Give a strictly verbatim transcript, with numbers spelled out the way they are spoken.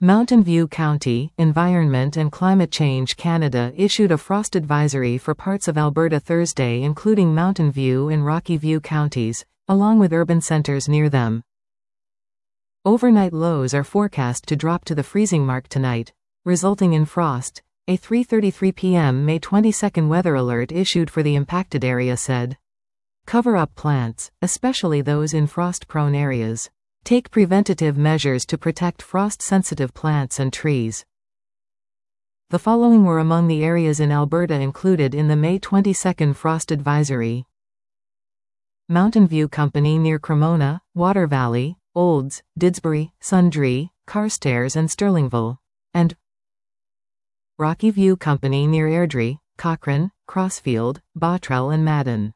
Mountain View County, Environment and Climate Change Canada issued a frost advisory for parts of Alberta Thursday, including Mountain View and Rocky View counties, along with urban centres near them. Overnight lows are forecast to drop to the freezing mark tonight, resulting in frost, a three thirty-three p m May twenty-second weather alert issued for the impacted area said. Cover up plants, especially those in frost-prone areas. Take preventative measures to protect frost-sensitive plants and trees. The following were among the areas in Alberta included in the May twenty-second frost advisory: Mountain View Company near Cremona, Water Valley, Olds, Didsbury, Sundre, Carstairs and Stirlingville, and Rocky View Company near Airdrie, Cochrane, Crossfield, Bottrell and Madden.